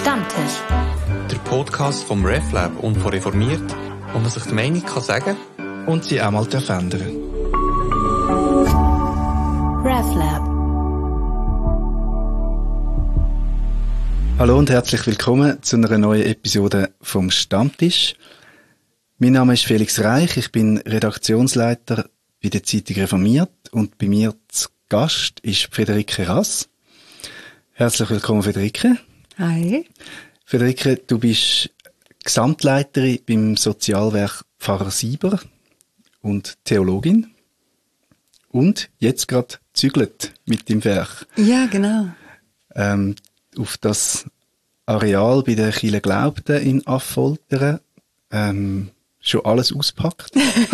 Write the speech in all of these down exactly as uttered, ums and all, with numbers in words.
Stammtisch. Der Podcast vom RefLab und von Reformiert, wo man sich die Meinung kann sagen und sie auch mal ändern. RefLab. Hallo und herzlich willkommen zu einer neuen Episode vom Stammtisch. Mein Name ist Felix Reich, ich bin Redaktionsleiter bei der Zeitung Reformiert und bei mir zu Gast ist Friederike Rass. Herzlich willkommen, Friederike. Hi. Friederike, du bist Gesamtleiterin beim Sozialwerk Pfarrer Sieber und Theologin und jetzt gerade zügelt mit dem Werk. Ja, genau. Ähm, auf das Areal bei den Kirche Glaubten in Affoltern ähm, schon alles auspackt?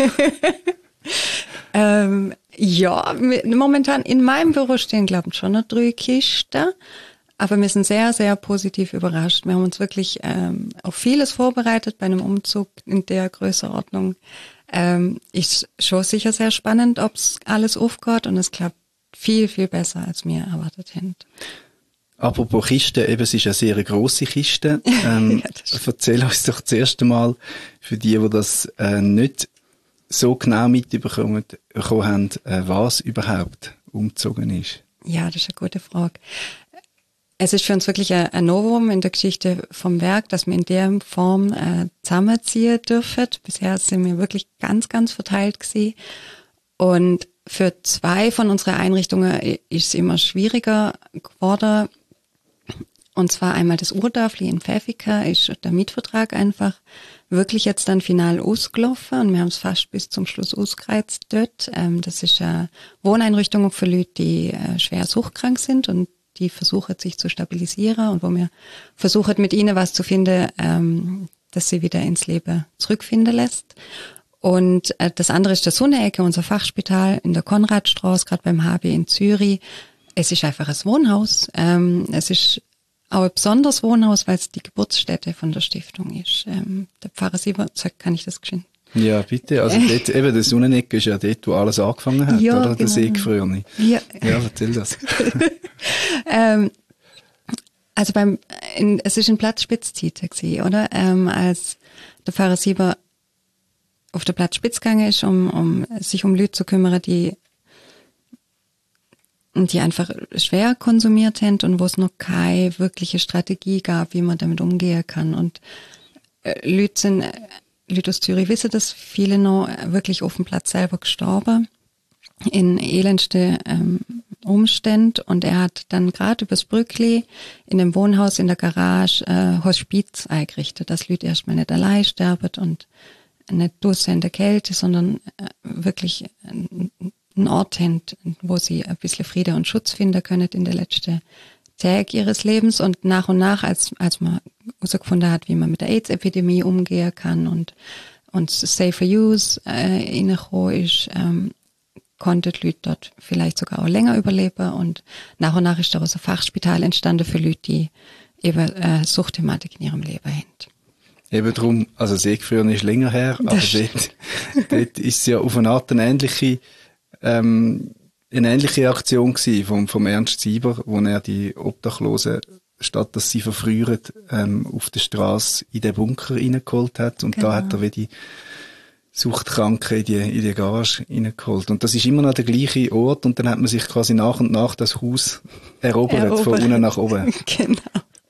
ähm, ja, momentan in meinem Büro stehen, glaube ich, schon noch drei Kisten. Aber wir sind sehr, sehr positiv überrascht. Wir haben uns wirklich ähm, auf vieles vorbereitet bei einem Umzug in der Größenordnung. Ähm, ist schon sicher sehr spannend, ob es alles aufgeht, und es klappt viel, viel besser, als wir erwartet haben. Apropos Kiste, eben, es ist eine sehr grosse Kiste. Ähm, ja, erzähl uns doch zuerst einmal, für die, die das äh, nicht so genau mitbekommen haben, äh, was überhaupt umgezogen ist. Ja, das ist eine gute Frage. Es ist für uns wirklich ein, ein Novum in der Geschichte vom Werk, dass wir in der Form äh, zusammenziehen dürfen. Bisher sind wir wirklich ganz, ganz verteilt gewesen. Und für zwei von unseren Einrichtungen ist es immer schwieriger geworden. Und zwar einmal das Urdörfli in Pfäffiker ist der Mietvertrag einfach wirklich jetzt dann final ausgelaufen, und wir haben es fast bis zum Schluss ausgereizt dort. Ähm, das ist eine Wohneinrichtung für Leute, die äh, schwer suchtkrank sind und die versuchen, sich zu stabilisieren, und wo wir versuchen, mit ihnen was zu finden, ähm, dass sie wieder ins Leben zurückfinden lässt. Und äh, das andere ist der Sonne-Ecke, unser Fachspital in der Konradstraße, gerade beim H B in Zürich. Es ist einfach ein Wohnhaus. Ähm, es ist auch ein besonderes Wohnhaus, weil es die Geburtsstätte von der Stiftung ist. Ähm, der Pfarrer Sieber, kann ich das geschehen? Ja, bitte. Also dort, eben, der Sonnenecke ist ja dort, wo alles angefangen hat, ja, oder? Der genau. Seegefröne. Ja. Ja, erzähl das. ähm, also beim, in, es ist ein Platzspitzzeit gewesen, oder? Ähm, als der Pfarrer Sieber auf der Platzspitz gegangen ist, um, um sich um Leute zu kümmern, die die einfach schwer konsumiert haben und wo es noch keine wirkliche Strategie gab, wie man damit umgehen kann. Und äh, Leute sind, äh, Leute aus Zürich wissen, dass viele noch wirklich auf dem Platz selber gestorben, in elendste ähm, Umständen. Und er hat dann gerade übers Brückli in dem Wohnhaus in der Garage äh, Hospiz eingerichtet, dass Leute erstmal nicht allein sterben und nicht draussen in der Kälte, sondern äh, wirklich äh, einen Ort haben, wo sie ein bisschen Friede und Schutz finden können in den letzten Tagen ihres Lebens. Und nach und nach, als, als man herausgefunden hat, wie man mit der AIDS-Epidemie umgehen kann und, und Safer Use äh, reingekommen ist, ähm, konnten die Leute dort vielleicht sogar auch länger überleben. Und nach und nach ist daraus ein Fachspital entstanden für Leute, die eben äh, Suchtthematik in ihrem Leben haben. Eben drum, also Seegefröne ist länger her, aber dort, dort ist es ja auf eine Art eine ähnliche Ähm, eine ähnliche Aktion gewesen vom, vom Ernst Sieber, wo er die Obdachlosen, statt dass sie verfrieren, ähm, auf der Straße in den Bunker reingeholt hat. Und genau. Da hat er wie die Suchtkranken in die, in die Garage reingeholt. Und das ist immer noch der gleiche Ort, und dann hat man sich quasi nach und nach das Haus erobert, erobert. von unten nach oben. Genau.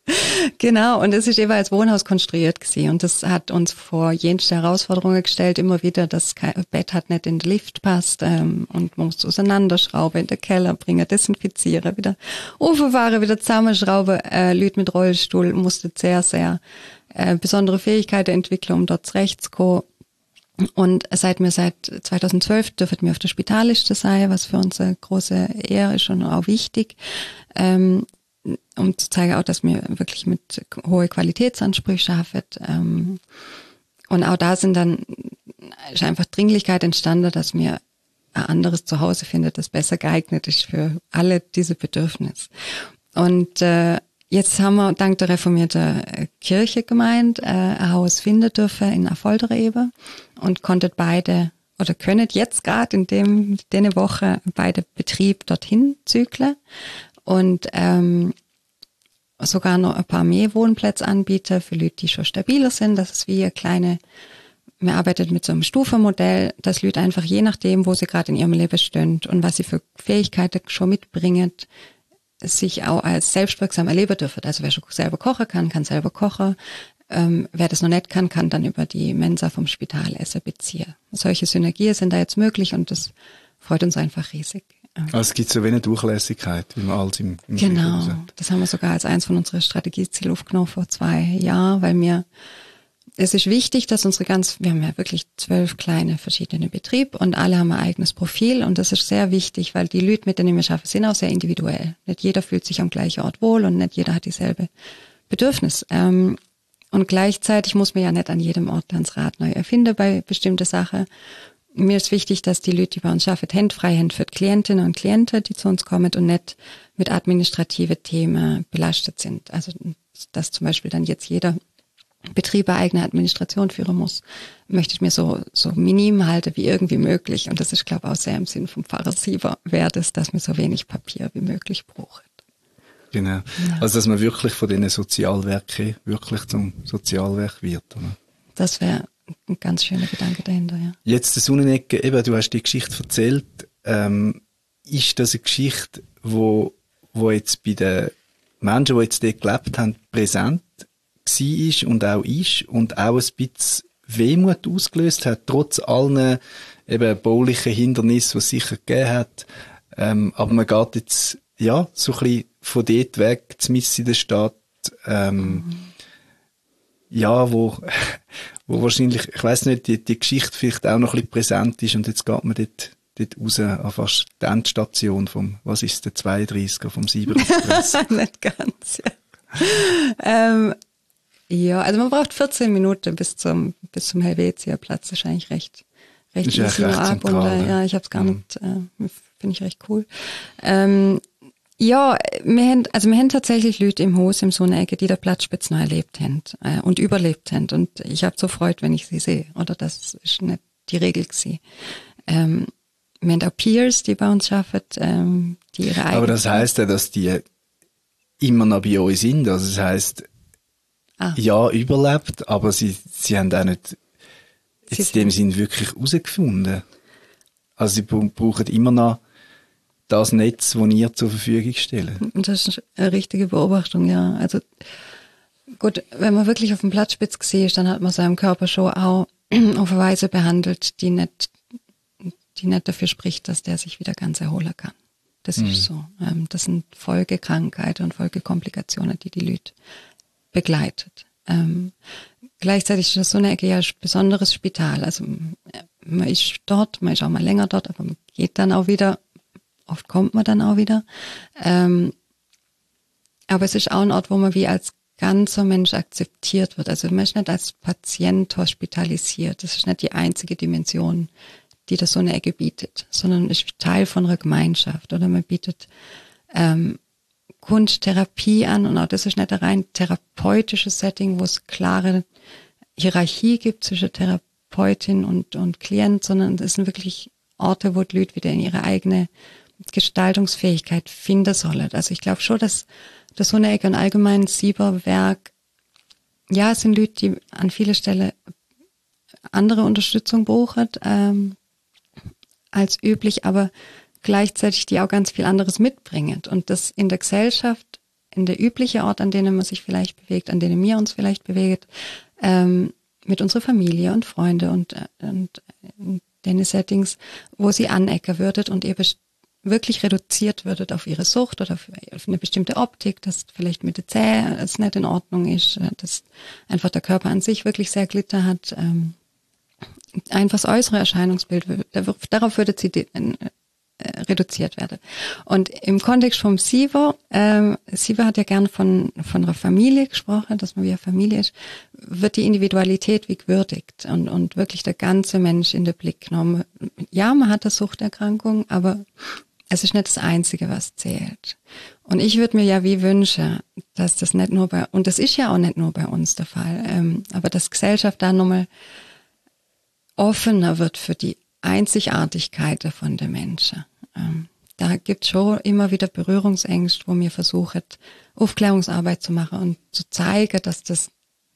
Genau, und es ist eben als Wohnhaus konstruiert gewesen, und das hat uns vor jenste Herausforderungen gestellt, immer wieder, dass kein Bett hat nicht in den Lift passt, ähm, und man muss auseinanderschrauben, in den Keller bringen, desinfizieren, wieder aufbewahren, wieder zusammenschrauben. Äh, Leute mit Rollstuhl mussten sehr, sehr äh, besondere Fähigkeiten entwickeln, um dort zurechtzukommen. Und seit wir seit zweitausendzwölf dürfen wir auf der Spitalliste sein, was für uns eine große Ehre ist und auch wichtig. Ähm, um zu zeigen auch, dass wir wirklich mit hohe Qualitätsansprüchen arbeiten. Ähm, und auch da sind dann, ist einfach Dringlichkeit entstanden, dass wir ein anderes Zuhause finden, das besser geeignet ist für alle diese Bedürfnisse. Und äh, jetzt haben wir dank der reformierten Kirche gemeint, äh, ein Haus finden dürfen in Affolter eben, und konntet beide oder können jetzt gerade in dem diese Woche beide Betriebe dorthin zügeln. Und ähm, sogar noch ein paar mehr Wohnplätze anbieten für Leute, die schon stabiler sind. Das ist wie eine kleine, wir arbeiten mit so einem Stufenmodell, dass Leute einfach je nachdem, wo sie gerade in ihrem Leben stehen und was sie für Fähigkeiten schon mitbringen, sich auch als selbstwirksam erleben dürfen. Also wer schon selber kochen kann, kann selber kochen. Ähm, wer das noch nicht kann, kann dann über die Mensa vom Spital Essen beziehen. Solche Synergien sind da jetzt möglich und das freut uns einfach riesig. Also es gibt so wenig Durchlässigkeit, wie man alles im, im Genau, das haben wir sogar als eins von unseren Strategiezielen aufgenommen vor zwei Jahren, weil mir, es ist wichtig, dass unsere ganz, wir haben ja wirklich zwölf kleine verschiedene Betriebe und alle haben ein eigenes Profil und das ist sehr wichtig, weil die Leute, mit denen wir arbeiten, sind auch sehr individuell. Nicht jeder fühlt sich am gleichen Ort wohl und nicht jeder hat dieselbe Bedürfnis. Ähm, und gleichzeitig muss man ja nicht an jedem Ort dann das Rad neu erfinden bei bestimmten Sachen. Mir ist wichtig, dass die Leute, die bei uns arbeiten, Hände frei haben für die Klientinnen und Klienten, die zu uns kommen und nicht mit administrative Themen belastet sind. Also, dass zum Beispiel dann jetzt jeder Betrieb eine eigene Administration führen muss, möchte ich mir so, so minim halten wie irgendwie möglich. Und das ist, glaube ich, auch sehr im Sinn vom Pfarrer Sieber wert ist, dass man so wenig Papier wie möglich braucht. Genau. Ja. Also, dass man wirklich von diesen Sozialwerken wirklich zum Sozialwerk wird, oder? Das wäre ein ganz schöner Gedanke dahinter, ja. Jetzt der Sonnenecke, eben, du hast die Geschichte erzählt, ähm, ist das eine Geschichte, wo, wo jetzt bei den Menschen, die jetzt dort gelebt haben, präsent war und auch ist und auch ein bisschen Wehmut ausgelöst hat, trotz allen eben baulichen Hindernissen, die es sicher gegeben hat, ähm, aber man geht jetzt, ja, so ein bisschen von dort weg, zumindest in der Stadt, ähm, mhm. ja, wo, wo wahrscheinlich, ich weiss nicht, die, die Geschichte vielleicht auch noch ein bisschen präsent ist und jetzt geht man dort, dort raus an fast die Endstation vom, was ist der zweiunddreißiger vom Sieber-Express? Nicht ganz, ja. ähm, ja, also man braucht vierzehn Minuten bis zum, bis zum Helvetia-Platz, das ist eigentlich recht, recht easy nur abunter. Ja, ich hab's gar mhm. nicht, äh, finde ich recht cool. Ähm, Ja, wir haben, also wir haben tatsächlich Leute im Haus, im Sonnenecke, die der Platzspitze noch erlebt haben äh, und überlebt haben. Und ich habe so Freude, wenn ich sie sehe. Oder das ist nicht die Regel gewesen. Ähm, wir haben auch Peers, die bei uns arbeiten, ähm, die ihre eigenen... Aber das heisst ja, dass die immer noch bei euch sind. Also das heisst, ah. ja, überlebt, aber sie, sie haben auch nicht in dem Sinn wirklich herausgefunden. Also sie brauchen immer noch das Netz, das ihr zur Verfügung stellt. Das ist eine richtige Beobachtung, ja. Also gut, wenn man wirklich auf dem Platzspitz ist, dann hat man seinen Körper schon auch auf eine Weise behandelt, die nicht, die nicht dafür spricht, dass der sich wieder ganz erholen kann. Das mhm. ist so. Das sind Folgekrankheiten und Folgekomplikationen, die die Leute begleitet. Ähm, gleichzeitig ist das so eine Ecke ja ein besonderes Spital. Also man ist dort, man ist auch mal länger dort, aber man geht dann auch wieder. Oft kommt man dann auch wieder. Ähm, aber es ist auch ein Ort, wo man wie als ganzer Mensch akzeptiert wird. Also man ist nicht als Patient hospitalisiert. Das ist nicht die einzige Dimension, die das so eine Ecke bietet, sondern ist Teil von einer Gemeinschaft. Oder man bietet ähm, Kunsttherapie an und auch das ist nicht ein rein therapeutisches Setting, wo es klare Hierarchie gibt zwischen Therapeutin und, und Klient, sondern es sind wirklich Orte, wo die Leute wieder in ihre eigene Gestaltungsfähigkeit finden sollen. Also ich glaube schon, dass das so eine Ecke und allgemein Sieberwerk, ja, es sind Leute, die an vielen Stellen andere Unterstützung brauchen ähm, als üblich, aber gleichzeitig die auch ganz viel anderes mitbringen. Und das in der Gesellschaft, in der üblichen Ort, an denen man sich vielleicht bewegt, an denen wir uns vielleicht bewegen, ähm, mit unserer Familie und Freunde und, und, und den Settings, wo sie anecken würdet und eben wirklich reduziert würdet auf ihre Sucht oder auf, auf eine bestimmte Optik, dass vielleicht mit den Zähnen es nicht in Ordnung ist, dass einfach der Körper an sich wirklich sehr glitter hat. Ähm, einfach das äußere Erscheinungsbild, darauf würde sie de, äh, reduziert werden. Und im Kontext vom Siever, ähm, Siever hat ja gerne von, von einer Familie gesprochen, dass man wie eine Familie ist, wird die Individualität wie gewürdigt und, und wirklich der ganze Mensch in den Blick genommen. Ja, man hat eine Suchterkrankung, aber es ist nicht das Einzige, was zählt. Und ich würde mir ja wie wünschen, dass das nicht nur bei, und das ist ja auch nicht nur bei uns der Fall, ähm, aber dass Gesellschaft da nochmal offener wird für die Einzigartigkeit von den Menschen. Ähm, da gibt es schon immer wieder Berührungsängste, wo wir versuchen, Aufklärungsarbeit zu machen und zu zeigen, dass das,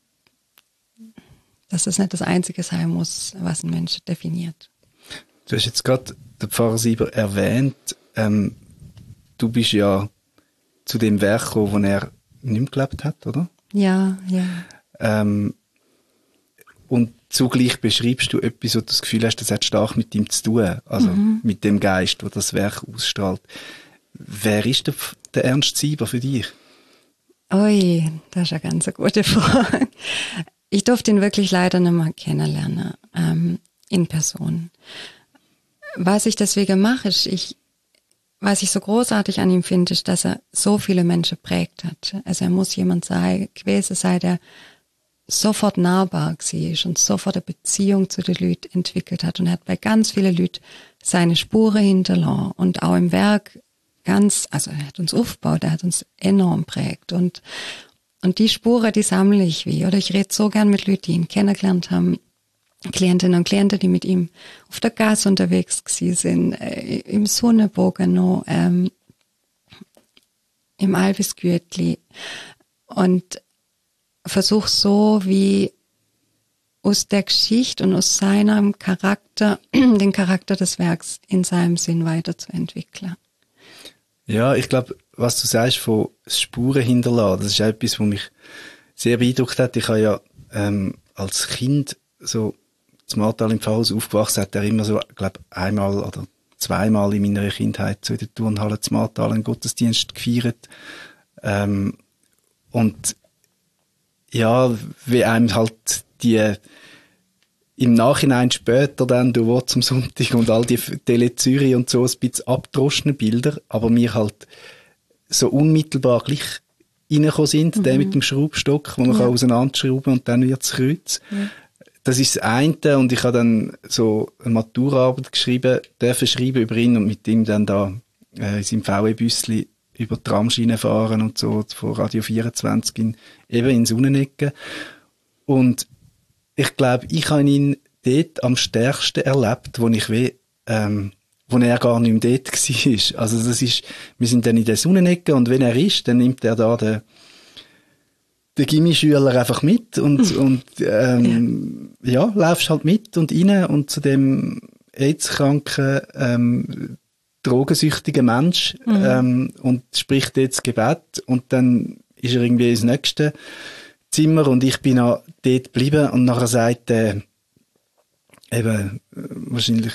dass das nicht das Einzige sein muss, was ein Mensch definiert. Du hast jetzt gerade den Pfarrer Sieber erwähnt. Ähm, du bist ja zu dem Werk gekommen, wo er nicht mehr gelebt hat, oder? Ja, ja. Ähm, und zugleich beschreibst du etwas, wo du das Gefühl hast, das hat stark mit ihm zu tun, also mhm. mit dem Geist, der das Werk ausstrahlt. Wer ist der, der Ernst Sieber für dich? Ui, das ist eine ganz gute Frage. Ich durfte ihn wirklich leider nicht mehr kennenlernen, ähm, in Person. Was ich deswegen mache, ist, ich, was ich so großartig an ihm finde, ist, dass er so viele Menschen prägt hat. Also er muss jemand sein, gewesen sein, der sofort nahbar war und sofort eine Beziehung zu den Leuten entwickelt hat und er hat bei ganz vielen Leuten seine Spuren hinterlassen und auch im Werk ganz, also er hat uns aufgebaut, er hat uns enorm prägt und und die Spuren, die sammle ich wie, oder ich rede so gern mit Leuten, die ihn kennengelernt haben, Klientinnen und Klienten, die mit ihm auf der Gas unterwegs gewesen sind, äh, im Sonnenbogen noch, ähm, im Albisgürtli und versuch so wie aus der Geschichte und aus seinem Charakter, den Charakter des Werks in seinem Sinn weiterzuentwickeln. Ja, ich glaube, was du sagst von Spuren hinterlassen, das ist auch etwas, was mich sehr beeindruckt hat. Ich habe ja ähm, als Kind so zum Martal im Pfarrhaus aufgewachsen, hat er immer so, glaube einmal oder zweimal in meiner Kindheit so in der Turnhalle zum Martal einen Gottesdienst gefeiert. Ähm, und ja, wie einem halt die im Nachhinein später dann, du warst zum Sonntag und all die Tele Zürich und so ein bisschen abgedroschene Bilder, aber mir halt so unmittelbar gleich reingekommen sind, mhm. der mit dem Schraubstock, wo man ja. kann auseinanderschrauben und dann wird's Kreuz. Ja. Das ist das eine und ich habe dann so eine Maturaarbeit geschrieben, dürfen schreiben über ihn und mit ihm dann da äh, in seinem V W-Büssli über die Tramschiene fahren und so von Radio vierundzwanzig in, eben in Sonnenecke. Und ich glaube, ich habe ihn dort am stärksten erlebt, wo ich weh, ähm, wo er gar nicht mehr dort war. Also das ist, wir sind dann in der Sonnenecke und wenn er ist, dann nimmt er da den, den Gimmischüler einfach mit und, und ähm, ja. ja, laufst halt mit und rein und zu dem AIDS-kranken, ähm, drogensüchtigen Mensch mhm. ähm, und spricht jetzt Gebet und dann ist er irgendwie ins nächste Zimmer und ich bin auch dort geblieben und nachher sagt äh, eben äh, wahrscheinlich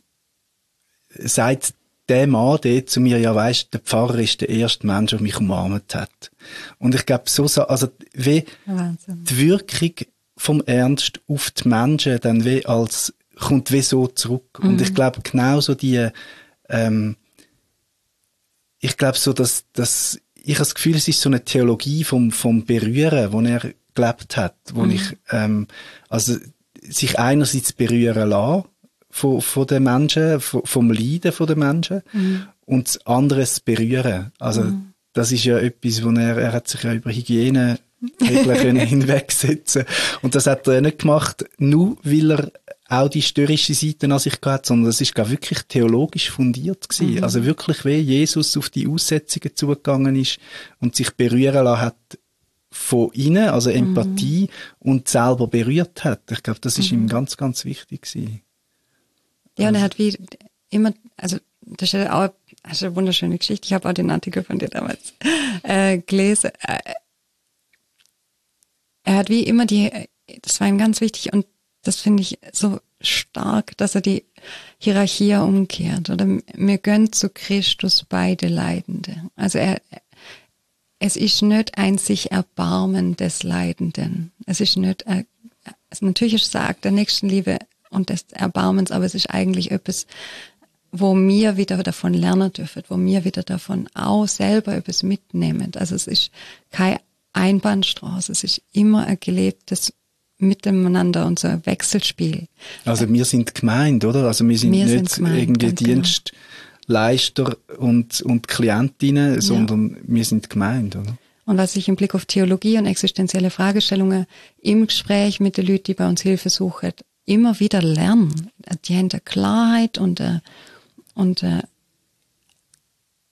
sagt der Mann dort zu mir, ja weisst, der Pfarrer ist der erste Mensch, der mich umarmt hat. Und ich glaube, so, also wie Wahnsinn. Die Wirkung vom Ernst auf die Menschen dann wie als, kommt wie so zurück. Mhm. Und ich glaube, genauso die ähm, ich glaube so, dass, dass ich habe das Gefühl, es ist so eine Theologie vom, vom Berühren, wo er gelebt hat, wo mhm. ich, ähm, also, sich einerseits berühren lassen von, von den Menschen, von, vom Leiden von den Menschen mhm. und das andere berühren. Also, mhm. das ist ja etwas, wo er, er hat sich ja über Hygiene Regeln hinwegsetzen. Und das hat er nicht gemacht, nur weil er auch die störrische Seite an sich gehabt, sondern das ist gar wirklich theologisch fundiert gewesen. Mhm. Also wirklich, wie Jesus auf die Aussetzungen zugegangen ist und sich berühren lassen hat von innen, also Empathie, mhm. und selber berührt hat. Ich glaube, das ist mhm. ihm ganz, ganz wichtig gewesen. Ja, und er hat wie immer, also das ist ja auch das ist eine wunderschöne Geschichte. Ich habe auch den Artikel von dir damals äh, gelesen. Äh, er hat wie immer die, das war ihm ganz wichtig und das finde ich so stark, dass er die Hierarchie umkehrt. Oder mir gönnt zu Christus beide Leidende. Also er, es ist nicht ein sich Erbarmen des Leidenden. Es ist nicht, also natürlich ist es Akt der Nächstenliebe und des Erbarmens, aber es ist eigentlich etwas, wo wir wieder davon lernen dürfen, wo wir wieder davon auch selber etwas mitnehmen. Also es ist keine Einbahnstraße, es ist immer ein gelebtes Miteinander, unser Wechselspiel. Also wir sind gemeint, oder? Also wir sind wir nicht sind gemeint, irgendwie Dienstleister und, und Klientinnen, ja. sondern wir sind gemeint, oder? Und was ich im Blick auf Theologie und existenzielle Fragestellungen im Gespräch mit den Leuten, die bei uns Hilfe suchen, immer wieder lernen. Die haben eine Klarheit und, eine, und eine,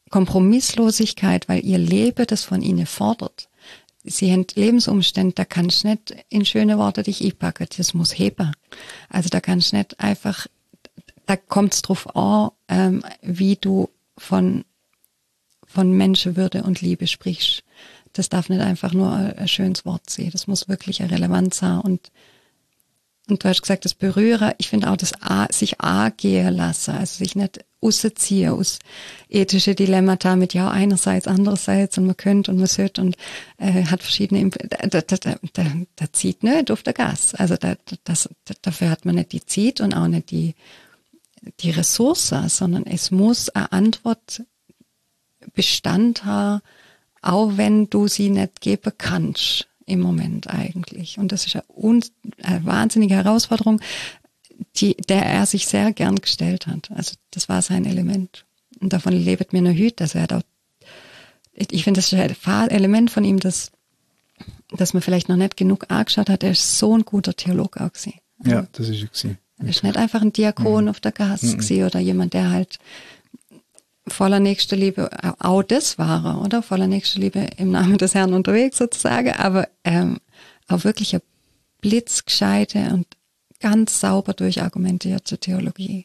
Kompromisslosigkeit, weil ihr Leben das von ihnen fordert. Sie haben Lebensumstände, da kannst du nicht in schöne Worte dich einpacken, das muss heben. Also da kannst du nicht einfach, da kommt es drauf an, ähm, wie du von, von Menschenwürde und Liebe sprichst. Das darf nicht einfach nur ein, ein schönes Wort sein, das muss wirklich eine Relevanz haben. Und, und du hast gesagt, das Berühren, ich finde auch das A, sich angehen lassen, also sich nicht rausziehen aus ethische Dilemmata mit ja einerseits, andererseits und man könnte und man sollte und äh, hat verschiedene, Imp- da, da, da, da, da zieht nicht auf der Gas. Also da, das, da, dafür hat man nicht die Zeit und auch nicht die, die Ressource, sondern es muss eine Antwort Bestand haben, auch wenn du sie nicht geben kannst im Moment eigentlich. Und das ist eine, un- eine wahnsinnige Herausforderung, die, der er sich sehr gern gestellt hat. Also das war sein Element. Und davon lebt mir noch heute. Also er hat auch, ich finde, das ist ein Element von ihm, das, das man vielleicht noch nicht genug angeschaut hat. Er ist so ein guter Theologe auch gewesen. Ja, das ist er gewesen. Er ist nicht einfach ein Diakon mhm. auf der Gas mhm. gewesen oder jemand, der halt voller Nächstenliebe, auch das war er, oder? Voller Nächstenliebe im Namen des Herrn unterwegs sozusagen, aber ähm, auch wirklich eine blitzgescheite und ganz sauber durchargumentierte Theologie.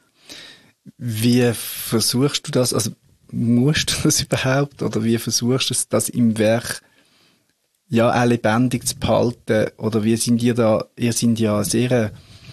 Wie versuchst du das, also musst du das überhaupt, oder wie versuchst du das im Werk ja auch lebendig zu behalten, oder wie sind ihr da, ihr sind ja sehr,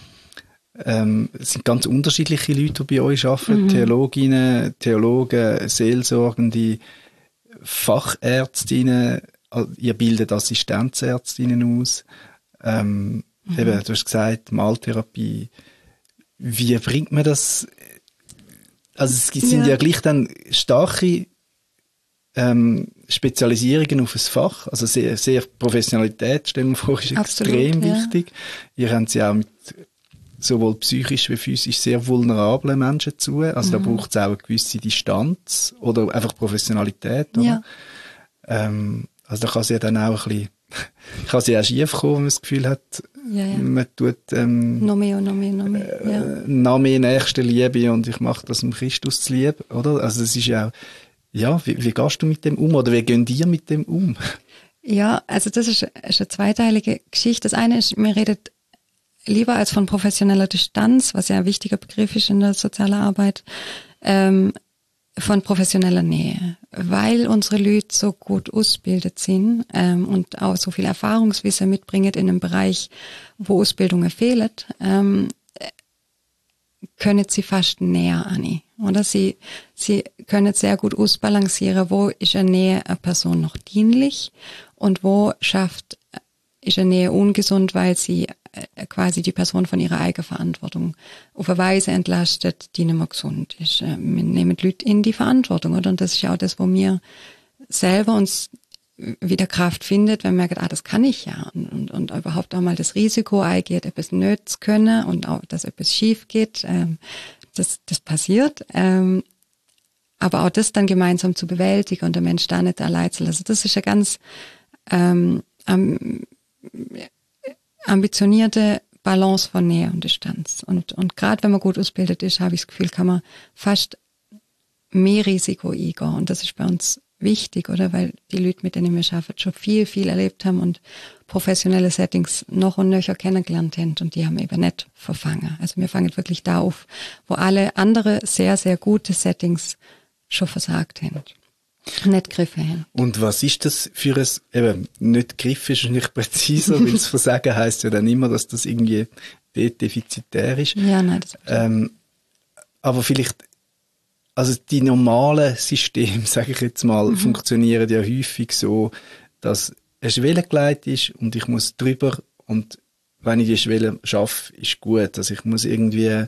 ähm, es sind ganz unterschiedliche Leute, die bei euch arbeiten, mhm. Theologinnen, Theologen, Seelsorgende, Fachärztinnen, ihr bildet Assistenzärztinnen aus, ähm, Mhm. Eben, du hast gesagt, Maltherapie. Wie bringt man das? Also es sind ja, ja gleich dann starke ähm, Spezialisierungen auf ein Fach. Also sehr, sehr Professionalität, stellen wir vor, ist Absolut, extrem ja. wichtig. Ihr habt sie auch mit sowohl psychisch wie physisch sehr vulnerablen Menschen zu. Also mhm. da braucht es auch eine gewisse Distanz oder einfach Professionalität. Oder? Ja. Ähm, also da kann es ja dann auch ein bisschen kann sie auch schief kommen, wenn man das Gefühl hat, ja, ja. man tut ähm, noch mehr und noch mehr, noch mehr. Ja. Äh, noch mehr Nächstenliebe und ich mache das um Christus zu lieb, oder? Also das ist ja auch, ja, wie, wie gehst du mit dem um oder wie gehen die mit dem um? Ja, also das ist, ist eine zweiteilige Geschichte. Das eine ist, mir redet lieber als von professioneller Distanz, was ja ein wichtiger Begriff ist in der sozialen Arbeit, ähm, von professioneller Nähe, weil unsere Leute so gut ausgebildet sind ähm, und auch so viel Erfahrungswissen mitbringen in einem Bereich, wo Ausbildungen fehlen, ähm, können sie fast näher an. Oder sie, sie können sehr gut ausbalancieren, wo ist eine Nähe einer Person noch dienlich und wo schafft, ist eine Nähe ungesund, weil sie quasi die Person von ihrer Eigenverantwortung auf eine Weise entlastet, die nicht mehr gesund ist. Wir nehmen die Leute in die Verantwortung, oder? Und das ist ja auch das, wo wir selber uns wieder Kraft findet, wenn man merkt, ah, das kann ich ja. Und, und, und überhaupt auch mal das Risiko eingeht, etwas nicht zu können und auch, dass etwas schief geht. Ähm, das, das passiert. Ähm, aber auch das dann gemeinsam zu bewältigen und der Mensch da nicht allein zu lassen. Das ist ja ganz ähm, ähm, ambitionierte Balance von Nähe und Distanz. Und, und gerade wenn man gut ausgebildet ist, habe ich das Gefühl, kann man fast mehr Risiko eingehen. Und das ist bei uns wichtig, oder? Weil die Leute, mit denen wir arbeiten, schon viel, viel erlebt haben und professionelle Settings noch und nöcher kennengelernt haben. Und die haben eben nicht verfangen. Also wir fangen wirklich da auf, wo alle andere sehr, sehr gute Settings schon versagt haben. Nicht Griffe haben. Und was ist das für ein, eben, nicht Griff ist nicht präziser, weil das Versagen heisst ja dann immer, dass das irgendwie defizitär ist. Ja, nein, das ähm, aber vielleicht, also die normalen Systeme, sage ich jetzt mal, mhm. funktionieren ja häufig so, dass eine Schwelle gelegt ist und ich muss drüber und wenn ich die Schwelle schaffe, ist gut. Also ich muss irgendwie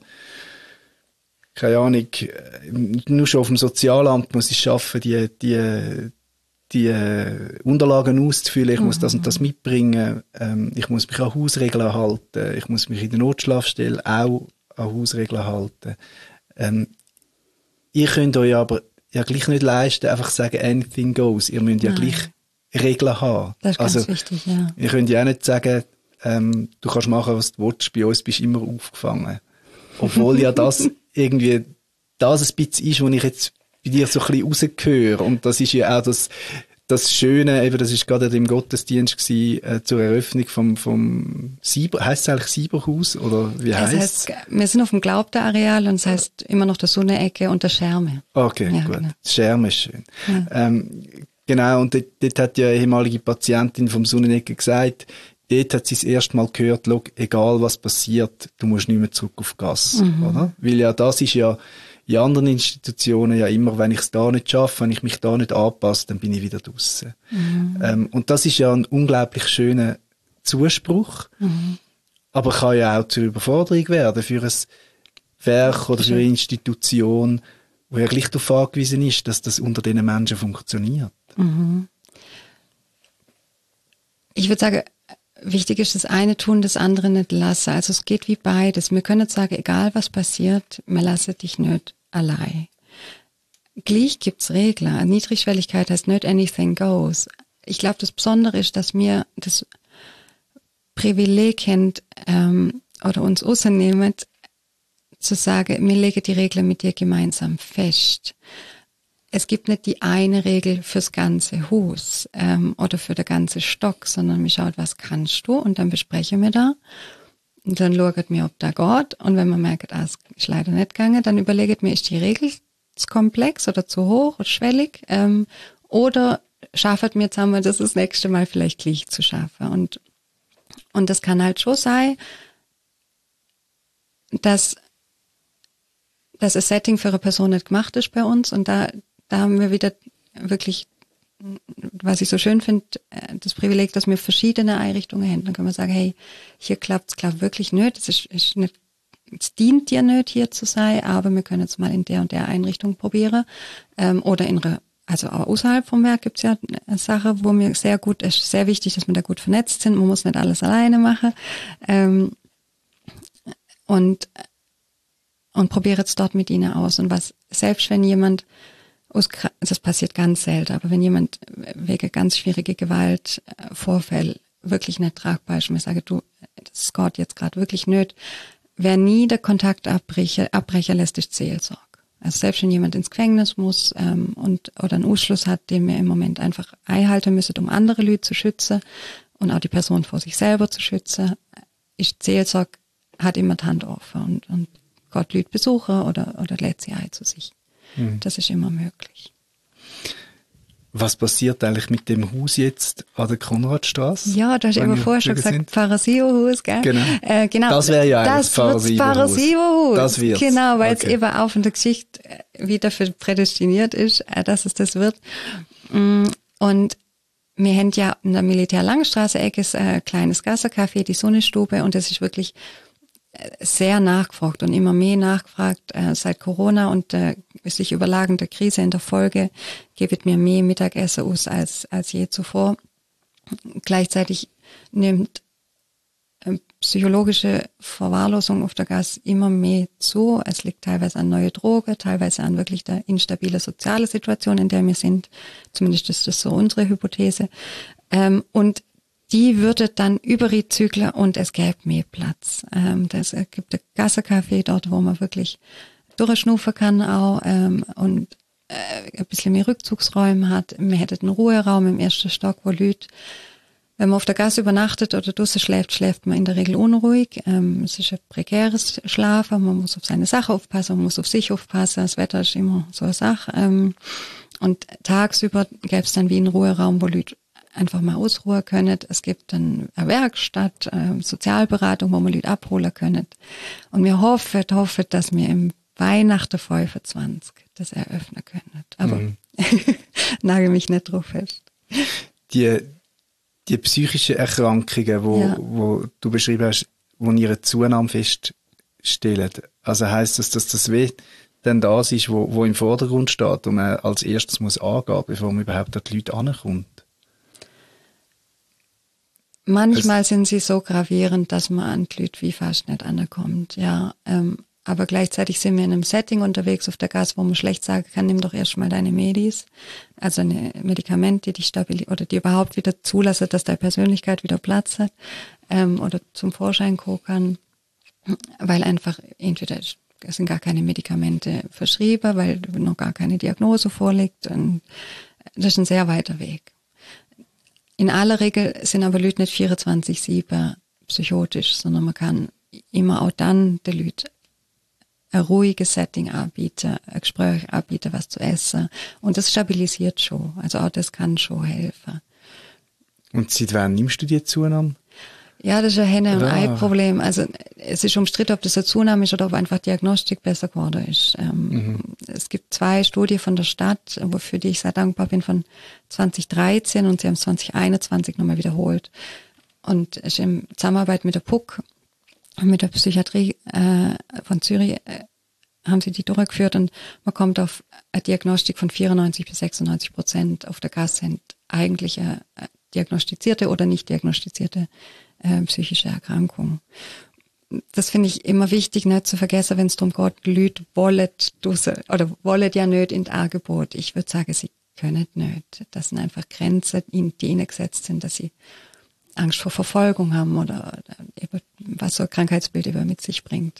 keine Ahnung, nur schon auf dem Sozialamt muss ich schaffen, die, die, die Unterlagen auszufüllen, ich muss das und das mitbringen, ähm, ich muss mich an Hausregeln halten, ich muss mich in der Notschlafstelle auch an Hausregeln halten. Ähm, ihr könnt euch aber ja gleich nicht leisten, einfach sagen, anything goes. Ihr müsst ja Nein. gleich Regeln haben. Das ist also, ganz wichtig, ja. Ihr könnt ja auch nicht sagen, ähm, du kannst machen, was du willst, bei uns bist du immer aufgefangen. Obwohl ja das irgendwie das ein bisschen ist, was ich jetzt bei dir so ein bisschen rausgehöre. Und das ist ja auch das, das Schöne, eben, das ist gerade im Gottesdienst gewesen, äh, zur Eröffnung vom, vom Sieber, heisst es eigentlich Sieberhaus, oder wie heisst es? Heißt, wir sind auf dem Glaubter-Areal und es heißt immer noch der Sonne-Ecke und der Scherme. Okay, ja, gut. Genau. Das Scherme ist schön. Ja. Ähm, genau, und dort, dort hat ja eine ehemalige Patientin vom Sonnenecke gesagt, dort hat sie das erste Mal gehört, schau, egal was passiert, du musst nicht mehr zurück auf Gas, mhm. oder? Weil ja, das ist ja in anderen Institutionen ja immer, wenn ich es da nicht schaffe, wenn ich mich da nicht anpasse, dann bin ich wieder draussen. Mhm. Ähm, und das ist ja ein unglaublich schöner Zuspruch, mhm. aber kann ja auch zur Überforderung werden für ein Werk oder für eine Institution, wo ja gleich darauf angewiesen ist, dass das unter diesen Menschen funktioniert. Mhm. Ich würde sagen, wichtig ist das eine tun, das andere nicht lassen. Also es geht wie beides. Wir können sagen, egal was passiert, wir lassen dich nicht allein. Gleich gibt's Regeln. Niedrigschwelligkeit heißt not anything goes. Ich glaube, das Besondere ist, dass wir das Privileg haben, ähm, oder uns rausnehmen, zu sagen, wir legen die Regeln mit dir gemeinsam fest. Es gibt nicht die eine Regel fürs ganze Haus ähm, oder für den ganzen Stock, sondern wir schauen, was kannst du, und dann besprechen wir da. Und dann schauen wir, ob da geht. Und wenn man merkt, ah, es ist leider nicht gegangen, dann überlegt mir, ist die Regel zu komplex oder zu hoch oder schwellig? Ähm, oder schaffen wir zusammen, das das nächste Mal vielleicht gleich zu schaffen. Und, und das kann halt schon sein, dass, dass ein Setting für eine Person nicht gemacht ist bei uns. Und da, da haben wir wieder wirklich, was ich so schön finde, das Privileg, dass wir verschiedene Einrichtungen haben. Dann können wir sagen, hey, hier klappt es klappt wirklich nicht. Es ist, ist nicht, es dient dir nicht, hier zu sein, aber wir können es mal in der und der Einrichtung probieren. Ähm, oder in einer, also auch außerhalb vom Werk gibt es ja eine Sache, wo mir sehr gut, es ist sehr wichtig, dass wir da gut vernetzt sind. Man muss nicht alles alleine machen. Ähm, und, und probiere es dort mit ihnen aus. Und was, selbst wenn jemand aus, das passiert ganz selten, aber wenn jemand wegen ganz schwieriger Gewaltvorfälle wirklich nicht tragbar ist, und mir sage, du, das geht jetzt gerade wirklich nicht, wer nie den Kontakt abbrechen, abbrechen lässt, ist Seelsorge. Also selbst wenn jemand ins Gefängnis muss ähm, und oder einen Ausschluss hat, den wir im Moment einfach einhalten müssen, um andere Leute zu schützen und auch die Person vor sich selber zu schützen, ist Seelsorge, hat immer die Hand offen und, und Gott Leute besuchen oder, oder lädt sie ein zu sich. Mhm. Das ist immer möglich. Was passiert eigentlich mit dem Haus jetzt an der Konradstraße? Ja, du hast eben vorher schon gesagt, Pfarrer-Sivo-Haus, gell? Genau. Äh, genau. Das wäre ja eigentlich das Pfarrer-Sivo-Haus. Das wird's. Genau, weil okay. es eben auch von der Geschichte wieder für prädestiniert ist, dass es das wird. Und wir haben ja in der Militär-Langstraße-Ecke ein kleines Gassercafé, die Sonnestube, und das ist wirklich sehr nachgefragt und immer mehr nachgefragt äh, seit Corona und der äh, sich überlagende Krise in der Folge gibt mir mehr Mittagessen aus als als je zuvor. Gleichzeitig nimmt äh, psychologische Verwahrlosung auf der Gas immer mehr zu. Es liegt teilweise an neue Drogen, teilweise an wirklich der instabile soziale Situation, in der wir sind. Zumindest ist das so unsere Hypothese. Ähm, und die würde dann überzügeln und es gäbe mehr Platz. Ähm, das, es gibt ein Gassercafé dort, wo man wirklich durchschnaufen kann auch ähm, und äh, ein bisschen mehr Rückzugsräume hat. Wir hätten einen Ruheraum im ersten Stock, wo Leute, wenn man auf der Gas übernachtet oder draußen schläft, schläft man in der Regel unruhig. Ähm, es ist ein prekäres Schlafen, man muss auf seine Sache aufpassen, man muss auf sich aufpassen. Das Wetter ist immer so eine Sache. Ähm, und tagsüber gäbe es dann wie einen Ruheraum, wo Leute einfach mal ausruhen können. Es gibt dann eine Werkstatt, äh, Sozialberatung, wo man Leute abholen können. Und wir hoffen, hoffen, dass wir im Weihnachten fünfundzwanzig das eröffnen können. Aber mhm. nagel mich nicht drauf fest. Die, die psychischen Erkrankungen, wo, ja. wo du beschrieben hast, wo ihre Zunahme feststellen, also heisst das, dass das weh dann das ist, wo, wo im Vordergrund steht und man als erstes muss angehen, bevor man überhaupt an die Leute ankommt? Manchmal das sind sie so gravierend, dass man an die Leute wie fast nicht ankommt, ja. Ähm, aber gleichzeitig sind wir in einem Setting unterwegs auf der Gas, wo man schlecht sagen kann, nimm doch erst mal deine Medis, also eine Medikamente, die dich stabilisieren oder die überhaupt wieder zulassen, dass deine Persönlichkeit wieder Platz hat ähm, oder zum Vorschein kommen kann, weil einfach entweder es sind gar keine Medikamente verschrieben, weil noch gar keine Diagnose vorliegt. Und das ist ein sehr weiter Weg. In aller Regel sind aber Leute nicht vierundzwanzig sieben psychotisch, sondern man kann immer auch dann den Leuten ein ruhiges Setting anbieten, ein Gespräch anbieten, was zu essen. Und das stabilisiert schon. Also auch das kann schon helfen. Und seit wann nimmst du die Zunahme? Ja, das ist ein Henne- und Ja. Ei-Problem. Also es ist umstritten, ob das eine Zunahme ist oder ob einfach Diagnostik besser geworden ist. Ähm, mhm. Es gibt zwei Studien von der Stadt, wofür die ich sehr dankbar bin, von zwanzig dreizehn, und sie haben es zwanzig einundzwanzig nochmal wiederholt. Und es ist in Zusammenarbeit mit der P U C, mit der Psychiatrie äh, von Zürich, äh, haben sie die durchgeführt, und man kommt auf eine Diagnostik von vierundneunzig bis sechsundneunzig Prozent auf der Gasse sind eigentlich eine diagnostizierte oder nicht diagnostizierte äh, psychische Erkrankung. Das finde ich immer wichtig, nicht zu vergessen, wenn es darum geht, Leute wollen, oder wollen ja nicht in das Angebot. Ich würde sagen, sie können nicht. Das sind einfach Grenzen, die ihnen gesetzt sind, dass sie Angst vor Verfolgung haben oder, oder was so ein Krankheitsbild über mit sich bringt.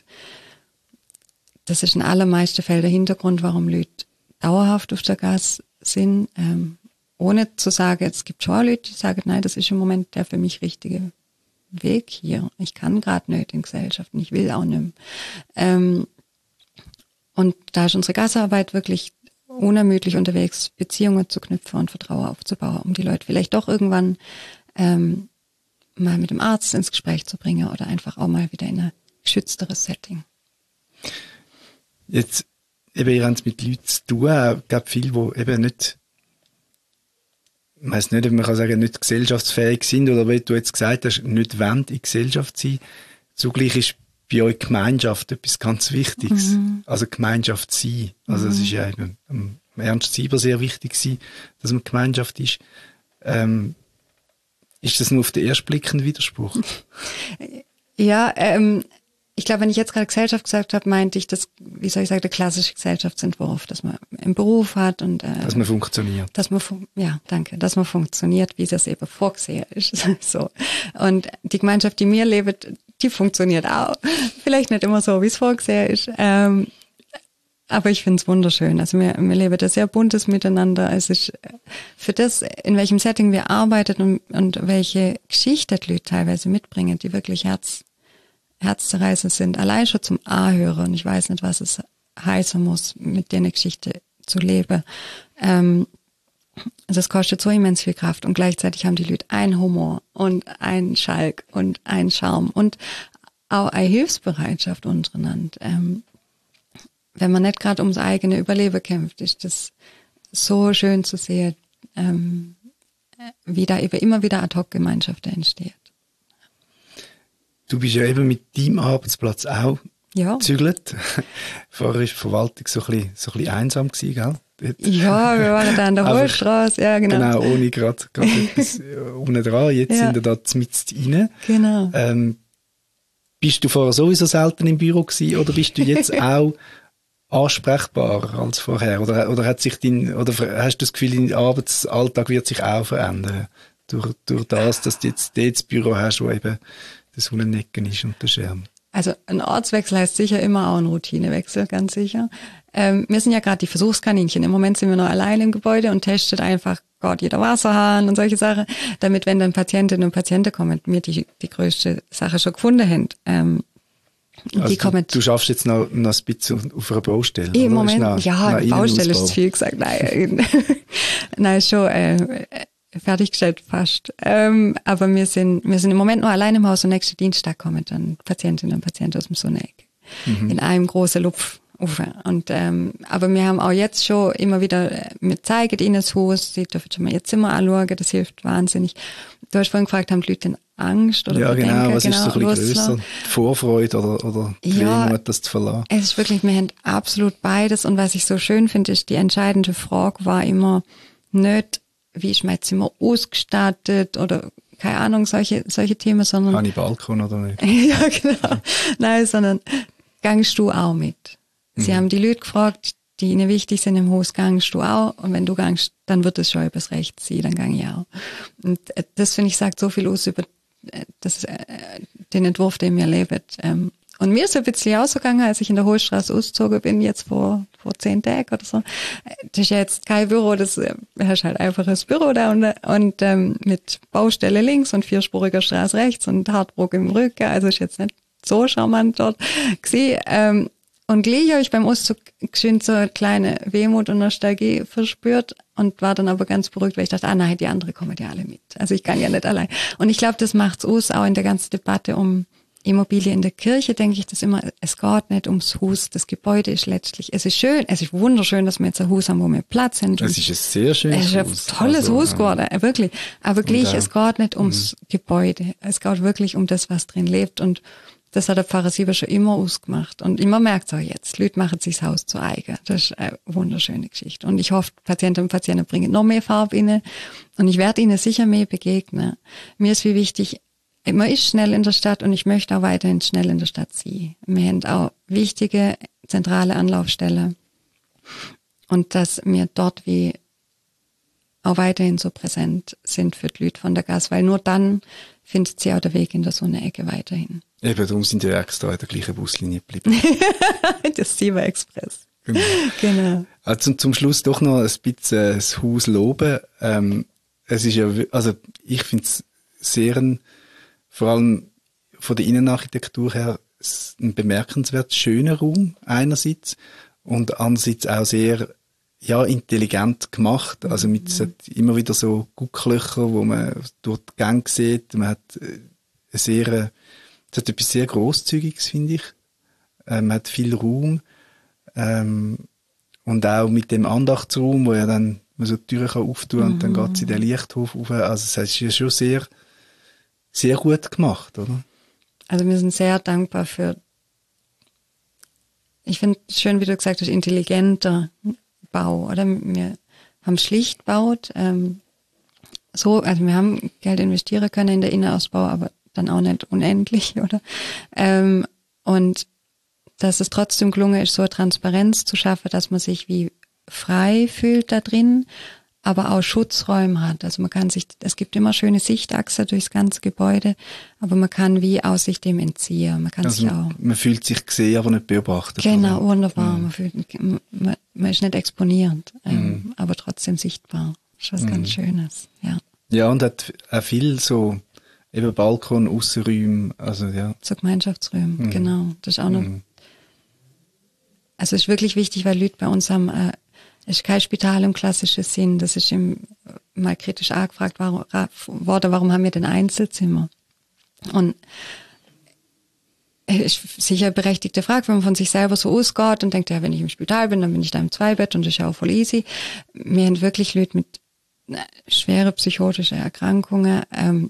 Das ist in allermeisten Fällen der Hintergrund, warum Leute dauerhaft auf der Gas sind, ähm, ohne zu sagen, es gibt schon Leute, die sagen, nein, das ist im Moment der für mich richtige Weg hier. Ich kann gerade nicht in Gesellschaft und ich will auch nicht mehr. Ähm, und da ist unsere Gasarbeit wirklich unermüdlich unterwegs, Beziehungen zu knüpfen und Vertrauen aufzubauen, um die Leute vielleicht doch irgendwann ähm, mal mit dem Arzt ins Gespräch zu bringen oder einfach auch mal wieder in ein geschützteres Setting. Jetzt, eben, ihr habt es mit Leuten zu tun, es gibt viele, die eben nicht, ich weiss nicht, ob man kann sagen, nicht gesellschaftsfähig sind oder wie du jetzt gesagt hast, nicht wollen in Gesellschaft sein. Zugleich ist bei euch Gemeinschaft etwas ganz Wichtiges. Mhm. Also Gemeinschaft sein. Also es mhm. ist ja eben am Ernst Sieber sehr wichtig gewesen, dass man Gemeinschaft ist. Ähm, ist das nur auf den ersten Blick ein Widerspruch? Ja, ähm, ich glaube, wenn ich jetzt gerade Gesellschaft gesagt habe, meinte ich das, wie soll ich sagen, der klassische Gesellschaftsentwurf, dass man einen Beruf hat und äh, dass man funktioniert. Dass man fun- ja, danke, dass man funktioniert, wie das eben vorgesehen ist. So. Und die Gemeinschaft, die mir lebt, die funktioniert auch. Vielleicht nicht immer so, wie es vorgesehen ist. Ähm, aber ich finde es wunderschön. Also wir, wir leben da sehr buntes Miteinander. Es ist für das, in welchem Setting wir arbeiten und, und welche Geschichte die Leute teilweise mitbringen, die wirklich Herz Herzzerreißend sind, allein schon zum Anhören. Ich weiß nicht, was es heißen muss, mit der Geschichte zu leben. Ähm, das kostet so immens viel Kraft und gleichzeitig haben die Leute einen Humor und einen Schalk und einen Charme und auch eine Hilfsbereitschaft untereinander. Ähm, wenn man nicht gerade ums eigene Überleben kämpft, ist das so schön zu sehen, ähm, wie da eben immer wieder Ad-Hoc-Gemeinschaften entsteht. Du bist ja eben mit deinem Arbeitsplatz auch ja. gezügelt. Vorher war die Verwaltung so ein bisschen, so ein bisschen einsam gewesen, gell? Ja, wir waren da an der Hohlstraße, ja, genau. Genau, ohne gerade etwas unten dran. Jetzt ja. sind wir da mitten rein. Genau. Ähm, bist du vorher sowieso selten im Büro gewesen oder bist du jetzt auch ansprechbarer als vorher? Oder, oder hat sich dein, oder hast du das Gefühl, dein Arbeitsalltag wird sich auch verändern? Durch, durch das, dass du jetzt das Büro hast, wo eben das Hundenecken ist und der Schirm. Also ein Ortswechsel heißt sicher immer auch ein Routinewechsel, ganz sicher. Ähm, wir sind ja gerade die Versuchskaninchen. Im Moment sind wir noch allein im Gebäude und testet einfach Gott jeder Wasserhahn und solche Sachen, damit, wenn dann Patientinnen und Patienten kommen, wir die, die größte Sache schon gefunden haben. Ähm, also die du, kommen, du schaffst jetzt noch, noch ein bisschen auf einer Baustelle? Im Moment, noch, ja, noch Baustelle ist zu viel gesagt. Nein, nein, schon äh, fertiggestellt fast. Ähm, aber wir sind, wir sind im Moment nur allein im Haus und nächsten Dienstag kommen dann Patientinnen und Patienten aus dem Sonneck. Mhm. In einem großen Lupfufer. Und, ähm, aber wir haben auch jetzt schon immer wieder, wir zeigen ihnen das Haus, sie dürfen schon mal ihr Zimmer anschauen, das hilft wahnsinnig. Du hast vorhin gefragt, haben die Leute denn Angst oder ja, Bedenken? Genau, was genau, ist so ein bisschen grösser? Die Vorfreude oder, oder die ja, Wehmut, das zu verlassen? Es ist wirklich, wir haben absolut beides. Und was ich so schön finde, ist, die entscheidende Frage war immer nicht, wie ist mein Zimmer ausgestattet oder keine Ahnung, solche, solche Themen, sondern... Habe ich Balkon oder nicht? ja, genau. Nein, sondern gangst du auch mit? Sie mhm. haben die Leute gefragt, die ihnen wichtig sind im Haus, gangst du auch? Und wenn du gangst, dann wird es schon übers Recht sein, dann gang ich auch. Und das, finde ich, sagt so viel aus über das, den Entwurf, den wir leben. und mir ist es ein bisschen ausgegangen, als ich in der Hohlstraße ausgezogen bin, jetzt vor, vor zehn Tagen oder so. Das ist ja jetzt kein Büro, das ist halt einfach das Büro da und, und ähm, mit Baustelle links und vierspuriger Straße rechts und Hartbruck im Rücken, also ist jetzt nicht so charmant dort gewesen. Ähm, und gleich habe ich beim Auszug geschwind so eine kleine Wehmut und Nostalgie verspürt und war dann aber ganz beruhigt, weil ich dachte, ah nein, die anderen kommen ja alle mit. Also ich kann ja nicht allein. Und ich glaube, das macht's aus, auch in der ganzen Debatte um Immobilie in der Kirche, denke ich das immer, es geht nicht ums Haus, das Gebäude ist letztlich, es ist schön, es ist wunderschön, dass wir jetzt ein Haus haben, wo wir Platz haben. Es ist ein sehr schönes Haus. Es ist ein Haus. tolles also, Haus geworden, ähm, wirklich. Aber gleich, es geht nicht ums mh. Gebäude, es geht wirklich um das, was drin lebt und das hat der Pfarrer Sieber schon immer ausgemacht. Und immer merkt es auch jetzt, die Leute machen sich das Haus zu eigen. Das ist eine wunderschöne Geschichte. Und ich hoffe, Patienten und Patienten bringen noch mehr Farbe rein. Und ich werde ihnen sicher mehr begegnen. Mir ist wie wichtig, man ist schnell in der Stadt und ich möchte auch weiterhin schnell in der Stadt sein. Wir haben auch wichtige, zentrale Anlaufstellen. Und dass wir dort wie auch weiterhin so präsent sind für die Leute von der Gas, weil nur dann findet sie auch den Weg in der Sonne-Ecke weiterhin. Eben, darum sind wir extra in der gleichen Buslinie geblieben. Das Sieber Express. Genau. Genau. Also zum, zum Schluss doch noch ein bisschen das Haus loben. Ähm, es ist ja, also ich finde es sehr, ein, vor allem von der Innenarchitektur her, ein bemerkenswert schöner Raum einerseits und andererseits auch sehr ja, intelligent gemacht. Also mit es hat immer wieder so Gucklöcher, wo man durch die Gänge sieht. Man hat eine sehr, es hat etwas sehr Grosszügiges, finde ich. Ähm, man hat viel Raum. Ähm, und auch mit dem Andachtsraum, wo ja dann man so die Türen kann auftun kann und dann geht es in den Lichthof rauf. Also das heißt, es ist schon sehr, sehr gut gemacht, oder? Also wir sind sehr dankbar für, ich finde es schön, wie du gesagt hast, intelligenter Bau, oder? Wir haben schlicht gebaut, ähm, so, also wir haben Geld investieren können in den Innenausbau, aber dann auch nicht unendlich, oder? Ähm, und dass es trotzdem gelungen ist, so eine Transparenz zu schaffen, dass man sich wie frei fühlt da drin, aber auch Schutzräume hat. Also man kann sich, es gibt immer schöne Sichtachse durchs ganze Gebäude, aber man kann wie aus sich dem entziehen. Man kann also sich auch. Man fühlt sich gesehen, aber nicht beobachtet. Genau, oder? wunderbar. Mhm. Man fühlt, man, man ist nicht exponiert, ähm, mhm. aber trotzdem sichtbar. Das ist was mhm. ganz Schönes, ja. Ja, und hat auch viel so, eben Balkon, Aussenräume, also ja. So Gemeinschaftsräume, mhm. genau. Das ist auch noch, mhm. also es ist wirklich wichtig, weil Leute bei uns haben, äh, es ist kein Spital im klassischen Sinn. Das ist im, mal kritisch angefragt warum, worden, warum haben wir denn Einzelzimmer? Und es ist sicher eine berechtigte Frage, wenn man von sich selber so ausgeht und denkt, ja, wenn ich im Spital bin, dann bin ich da im Zweibett und das ist ja auch voll easy. Wir haben wirklich Leute mit schweren psychotischen Erkrankungen, ähm,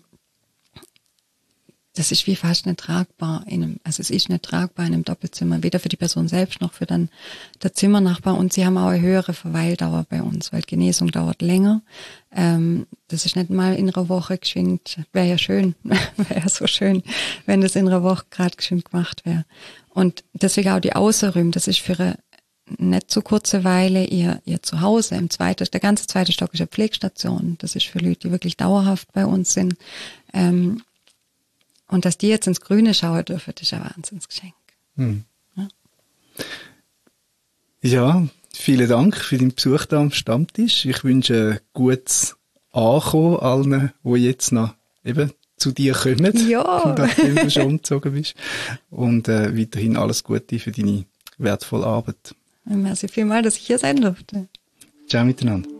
das ist wie fast nicht tragbar in einem, also es ist nicht tragbar in einem Doppelzimmer, weder für die Person selbst noch für dann der Zimmernachbar. Und sie haben auch eine höhere Verweildauer bei uns, weil die Genesung dauert länger. Ähm, das ist nicht mal in einer Woche geschwind, wäre ja schön, wäre ja so schön, wenn das in einer Woche gerade geschwind gemacht wäre. Und deswegen auch die Außenräume, das ist für eine nicht so kurze Weile ihr, ihr Zuhause. Im zweiten, der ganze zweite Stock ist eine Pflegestation. Das ist für Leute, die wirklich dauerhaft bei uns sind. Ähm, Und dass die jetzt ins Grüne schauen dürfen, das ist ein Wahnsinnsgeschenk. Hm. Ja. ja, vielen Dank für den Besuch da am Stammtisch. Ich wünsche ein gutes Ankommen allen, die jetzt noch eben zu dir kommen, ja. nachdem du schon umgezogen bist. Und äh, weiterhin alles Gute für deine wertvolle Arbeit. Merci vielmals, dass ich hier sein durfte. Ciao miteinander.